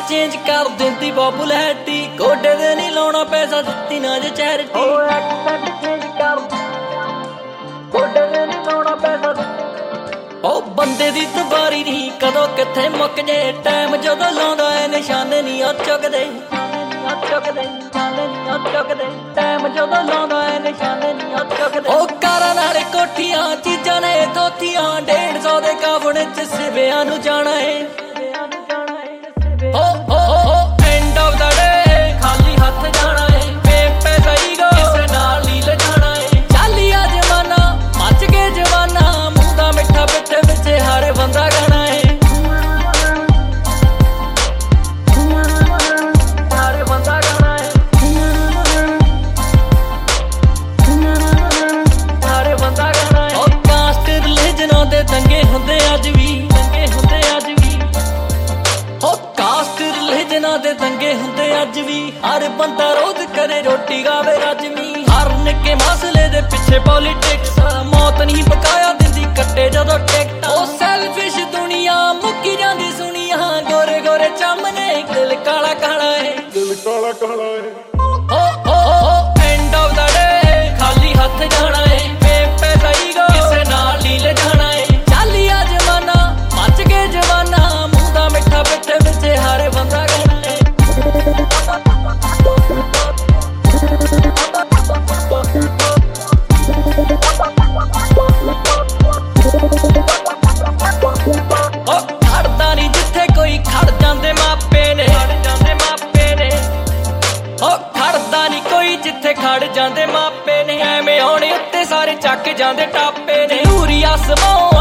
change कर देंदी popularity गोडे दे नहीं लाउणा पैसा दित्ती ना जे चैरिटी एक्सेंट चेंज कर गोडे दे नहीं लाउणा पैसा ओ बंदे दी तबारी नहीं कदों किथे मुक जे टाइम जदों लाउंदा है निशाने नहीं ओ चुकदे टाइम जदों लाउंदा है निशाने नहीं ओ चुकदे ओ कारां नाल कोठियां चीजां ने धोतियां 150 दे कावड़ च सिवियां नूं जाना है एंड ऑफ द डे खाली हाथ जाना है पेपे सही गो किसे नाल ही ले जाना है चालिया जमाना मच के जवाना मुंडा मिठा पिट्ठे पिछे हारे बंदा गाना है हारे बंदा गाना है हारे बंदा गाना है ओ कास्ट रिलीजनां दे दंगे हुंदे अज भी दे दंगे हुंदे अज भी हर बंदा रोज करे रोटी गावे रजमी हर निक्के मसले दे पिछे पॉलिटिक्स मौत नहीं बकाया दिंदी कट्टे जदों टिकट ओ सेल्फिश दुनिया मुक्की जांदी सुनिया गोरे गोरे चमने दिल काला काला है ओ एंड ऑफ द डे खाली हाथ जाना है पेपे सही गो किसे नाल ही ले जाना है चालिया जमाना मच के जवाना मुंडा मिठा पिट्ठे पिछे हारे बंदा खड़ जांदे मापे ने एवें होने उत्ते सारे चक जांदे टापे ने धूरी आसमां